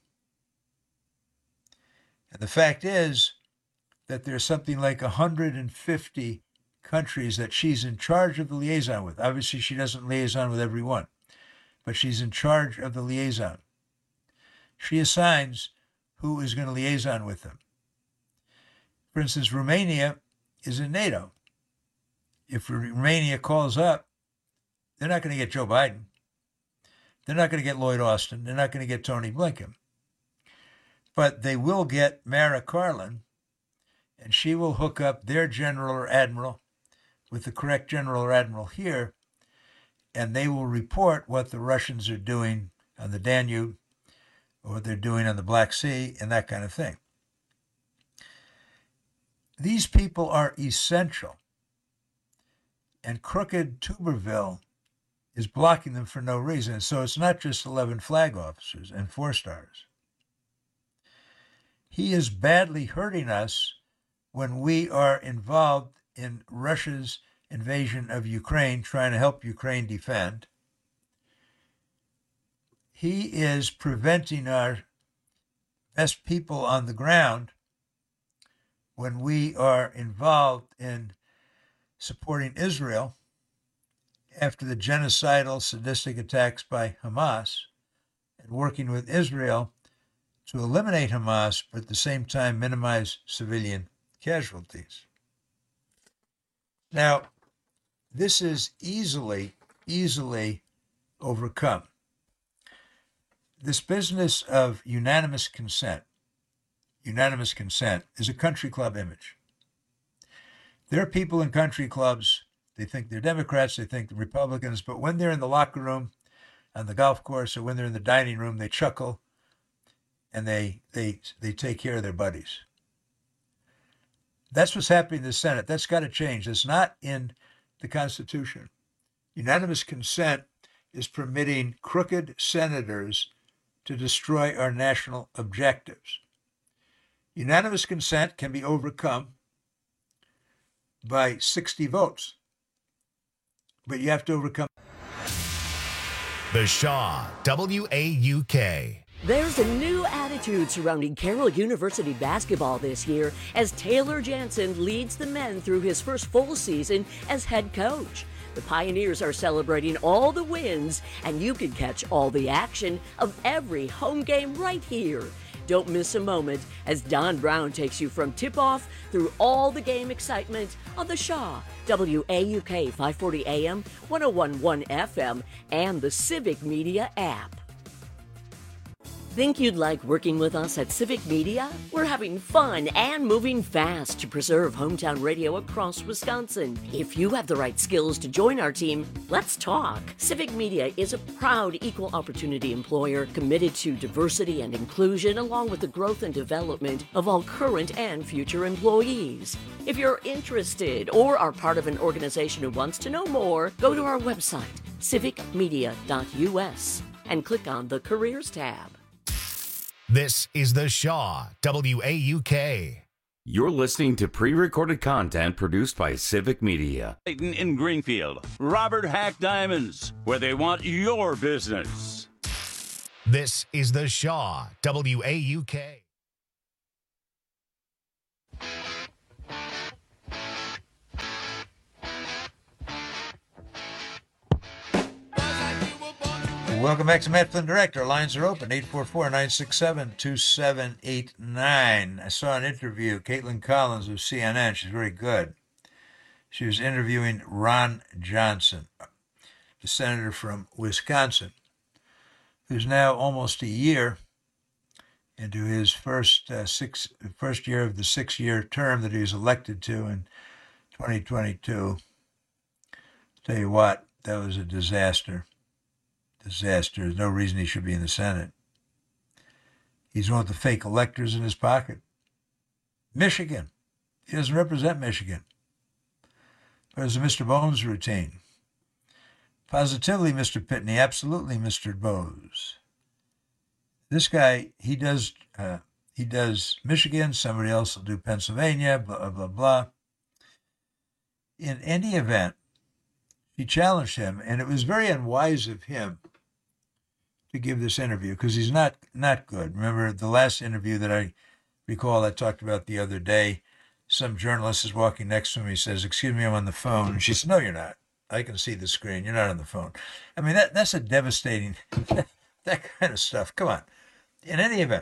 And the fact is that there's something like one hundred fifty countries that she's in charge of the liaison with. Obviously, she doesn't liaison with every one, but she's in charge of the liaison. She assigns who is going to liaison with them. For instance, Romania is in NATO. If Romania calls up, they're not going to get Joe Biden. They're not going to get Lloyd Austin. They're not going to get Tony Blinken. But they will get Mara Carlin, and she will hook up their general or admiral with the correct general or admiral here, and they will report what the Russians are doing on the Danube, or what they're doing on the Black Sea, and that kind of thing. These people are essential, and crooked Tuberville is blocking them for no reason. So it's not just eleven flag officers and four stars. He is badly hurting us when we are involved in Russia's invasion of Ukraine, trying to help Ukraine defend. He is preventing our best people on the ground when we are involved in supporting Israel after the genocidal, sadistic attacks by Hamas, and working with Israel to eliminate Hamas, but at the same time minimize civilian casualties. Now, this is easily, easily overcome. This business of unanimous consent, unanimous consent is a country club image. There are people in country clubs, they think they're Democrats, they think they're Republicans, but when they're in the locker room, on the golf course, or when they're in the dining room, they chuckle and they they they take care of their buddies. That's what's happening in the Senate. That's got to change. It's not in the Constitution. Unanimous consent is permitting crooked senators to destroy our national objectives. Unanimous consent can be overcome by sixty votes, but you have to overcome. The Shaw, W A U K. There's a new attitude surrounding Carroll University basketball this year as Taylor Jansen leads the men through his first full season as head coach. The Pioneers are celebrating all the wins, and you can catch all the action of every home game right here. Don't miss a moment as Don Brown takes you from tip-off through all the game excitement on the Shaw, W A U K five forty A M, one oh one point one F M, and the Civic Media app. Think you'd like working with us at Civic Media? We're having fun and moving fast to preserve hometown radio across Wisconsin. If you have the right skills to join our team, let's talk. Civic Media is a proud equal opportunity employer committed to diversity and inclusion, along with the growth and development of all current and future employees. If you're interested or are part of an organization who wants to know more, go to our website, civic media dot U S. and click on the Careers tab. This is The Shaw, W A U K. You're listening to pre-recorded content produced by Civic Media. In Greenfield, Robert Hack Diamonds, where they want your business. This is The Shaw, W A U K. Welcome back to Matt Flynn Direct. Our lines are open, eight four four, nine six seven, two seven eight nine. I saw an interview, Caitlin Collins of C N N. She's very good. She was interviewing Ron Johnson, the senator from Wisconsin, who's now almost a year into his first uh, six first year of the six-year term that he was elected to in twenty twenty-two. Tell you what, that was a disaster. Disaster. There's no reason he should be in the Senate. He's one of the fake electors in his pocket. Michigan. He doesn't represent Michigan. But it's a Mister Bones routine. Positively, Mister Pitney. Absolutely, Mister Bose. This guy, he does uh, he does Michigan. Somebody else will do Pennsylvania, blah, blah, blah. In any event, he challenged him, and it was very unwise of him to give this interview because he's not not good. Remember the last interview that I recall I talked about the other day, some journalist is walking next to him. He says, "Excuse me, I'm on the phone." And she said, "No, you're not. I can see the screen. You're not on the phone." I mean, that that's a devastating, that kind of stuff. Come on. In any event,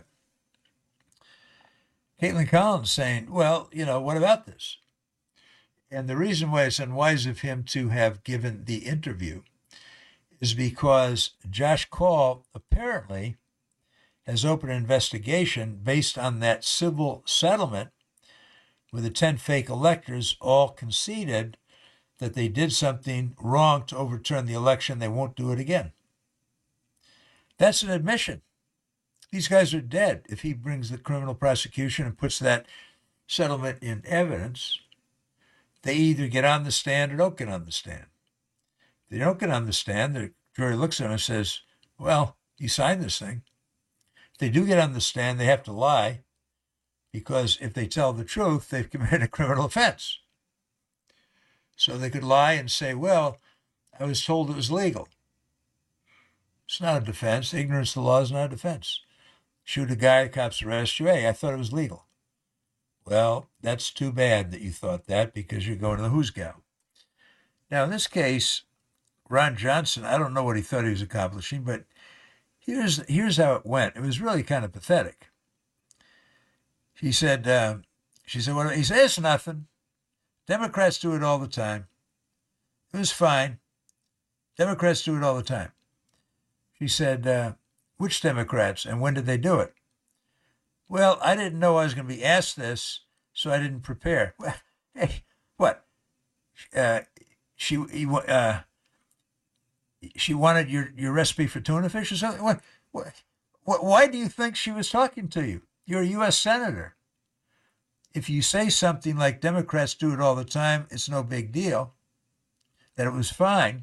Caitlin Collins saying, well, you know, what about this? And the reason why it's unwise of him to have given the interview is because Josh Kaul apparently has opened an investigation based on that civil settlement where the ten fake electors all conceded that they did something wrong to overturn the election. They won't do it again. That's an admission. These guys are dead. If he brings the criminal prosecution and puts that settlement in evidence, they either get on the stand or don't get on the stand. If they don't get on the stand, the jury looks at them and says, well, you signed this thing. If they do get on the stand, they have to lie because if they tell the truth, they've committed a criminal offense. So they could lie and say, well, I was told it was legal. It's not a defense. Ignorance of the law is not a defense. Shoot a guy, the cops arrest you. Hey, I thought it was legal. Well, that's too bad that you thought that because you're going to the who's gal. Now, in this case, Ron Johnson, I don't know what he thought he was accomplishing, but here's here's how it went. It was really kind of pathetic. He said, uh, she said, what? He said, it's nothing. Democrats do it all the time. It was fine. Democrats do it all the time. She said, uh, which Democrats and when did they do it? Well, I didn't know I was going to be asked this, so I didn't prepare. Well, hey, what? Uh, she uh, she wanted your, your recipe for tuna fish or something? What, what, what? Why do you think she was talking to you? You're a U S senator. If you say something like Democrats do it all the time, it's no big deal, that it was fine,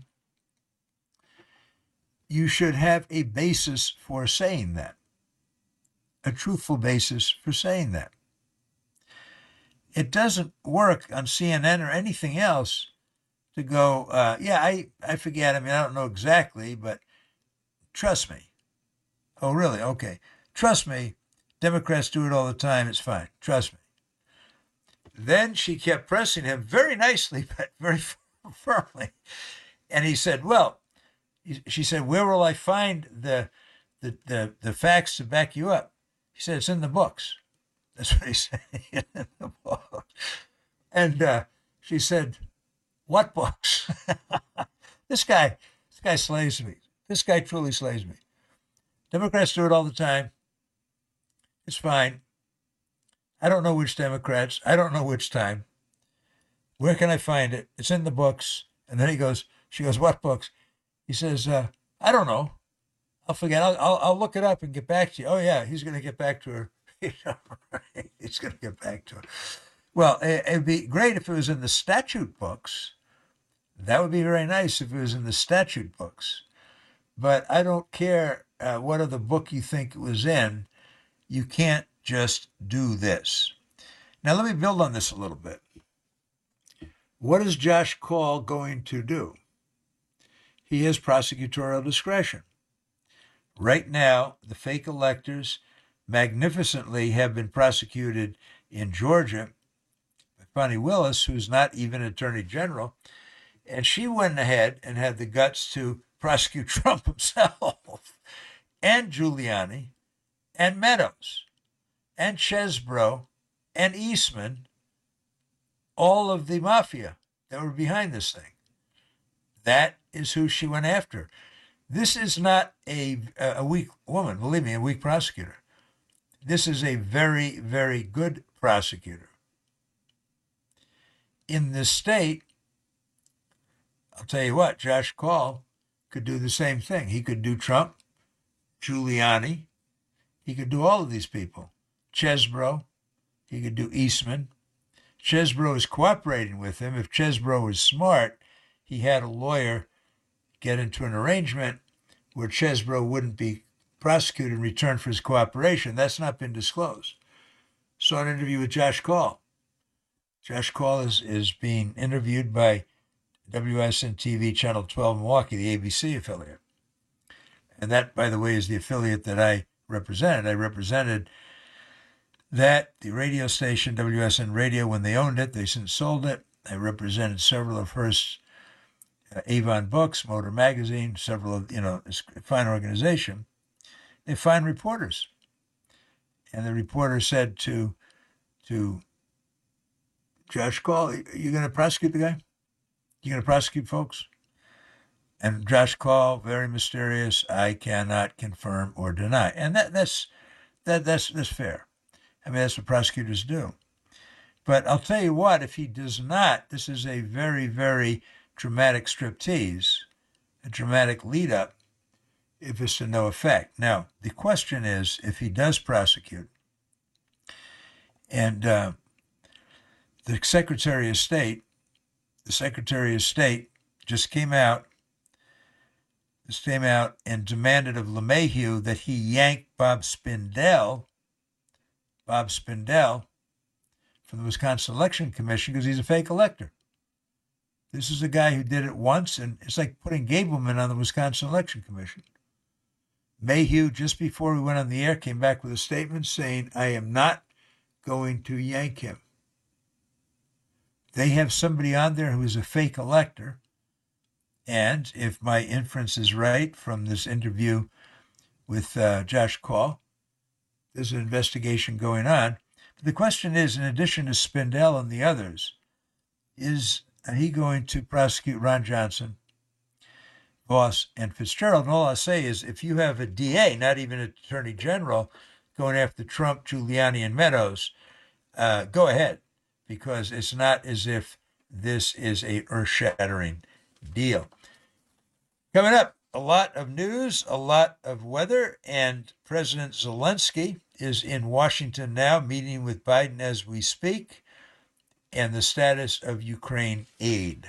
you should have a basis for saying that. A truthful basis for saying that. It doesn't work on C N N or anything else to go, uh, yeah, I, I forget. I mean, I don't know exactly, but trust me. Oh, really? Okay. Trust me. Democrats do it all the time. It's fine. Trust me. Then she kept pressing him very nicely, but very firmly. And he said, well, she said, where will I find the, the, the, the facts to back you up? He said, it's in the books. That's what he said, in the book. And uh, she said, what books? This guy, this guy slays me. This guy truly slays me. Democrats do it all the time. It's fine. I don't know which Democrats. I don't know which time. Where can I find it? It's in the books. And then he goes, she goes, what books? He says, uh, I don't know. I'll forget. I'll, I'll I'll look it up and get back to you. Oh, yeah, he's going to get back to her. He's going to get back to her. Well, it would be great if it was in the statute books. That would be very nice if it was in the statute books. but I don't care uh, what other book you think it was in. You can't just do this. Now, let me build on this a little bit. What is Josh Kaul going to do? He has prosecutorial discretion. Right now, the fake electors magnificently have been prosecuted in Georgia by Fani Willis, who's not even Attorney General, and she went ahead and had the guts to prosecute Trump himself and Giuliani and Meadows and Chesbrough and Eastman, all of the mafia that were behind this thing. That is who she went after. This is not a, a weak woman, believe me, a weak prosecutor. This is a very, very good prosecutor. In this state, I'll tell you what, Josh Kaul could do the same thing. He could do Trump, Giuliani. He could do all of these people. Chesbrough. He could do Eastman. Chesbrough is cooperating with him. If Chesbrough was smart, he had a lawyer get into an arrangement where Chesbrough wouldn't be prosecuted in return for his cooperation. That's not been disclosed. Saw an interview with Josh Kaul. Josh Kaul is, is being interviewed by W S N T V Channel twelve Milwaukee, the A B C affiliate. And that, by the way, is the affiliate that I represented. I represented that, the radio station, W S N Radio, when they owned it. They since sold it. I represented several of Hearst's uh, Avon Books, Motor Magazine, several of, you know, it's a fine organization. They find reporters. And the reporter said to, to Josh Kaul, are you going to prosecute the guy? You going to prosecute folks? And Josh Kaul, very mysterious, I cannot confirm or deny. And that that's that that's that's fair. I mean, that's what prosecutors do. But I'll tell you what, if he does not, this is a very, very dramatic striptease, a dramatic lead-up, if it's to no effect. Now, the question is, if he does prosecute, and uh, the Secretary of State, the Secretary of State just came out, just came out and demanded of LeMahieu that he yank Bob Spindell, Bob Spindell, from the Wisconsin Election Commission because he's a fake elector. This is a guy who did it once, and it's like putting Gableman on the Wisconsin Election Commission. Mayhew, just before we went on the air, came back with a statement saying, I am not going to yank him. They have somebody on there who is a fake elector. And if my inference is right from this interview with uh, Josh Kaul, there's an investigation going on. But the question is, in addition to Spindell and the others, is he going to prosecute Ron Johnson, Voss, and Fitzgerald? And all I'll say is, if you have a D A, not even an Attorney General, going after Trump, Giuliani, and Meadows, uh, go ahead, because it's not as if this is a earth-shattering deal. Coming up, a lot of news, a lot of weather, and President Zelensky is in Washington now, meeting with Biden as we speak, and the status of Ukraine aid.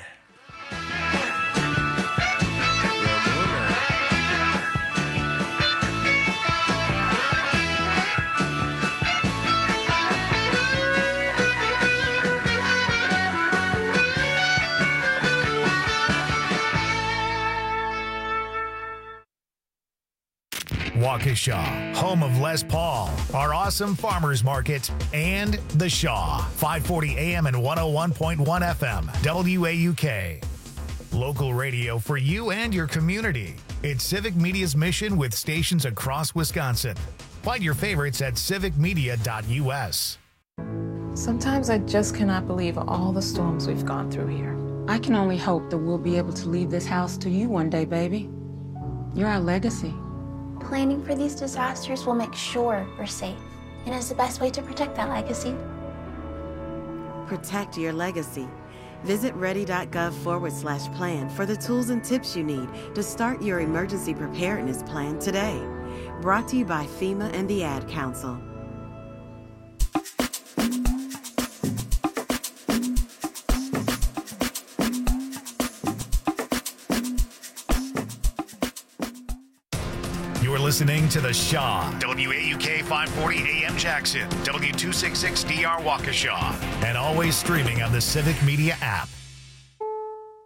Waukesha, home of Les Paul, our awesome farmers market, and The Shaw, five forty A M and one oh one point one F M, W A U K. Local radio for you and your community. It's Civic Media's mission with stations across Wisconsin. Find your favorites at civic media dot U S. Sometimes I just cannot believe all the storms we've gone through here. I can only hope that we'll be able to leave this house to you one day, baby. You're our legacy. Planning for these disasters will make sure we're safe, and is the best way to protect that legacy. Protect your legacy. Visit ready.gov forward slash plan for the tools and tips you need to start your emergency preparedness plan today. Brought to you by FEMA and the Ad Council. You're listening to The Shaw, W A U K five forty A M Jackson, W two sixty-six D R Waukesha, and always streaming on the Civic Media app.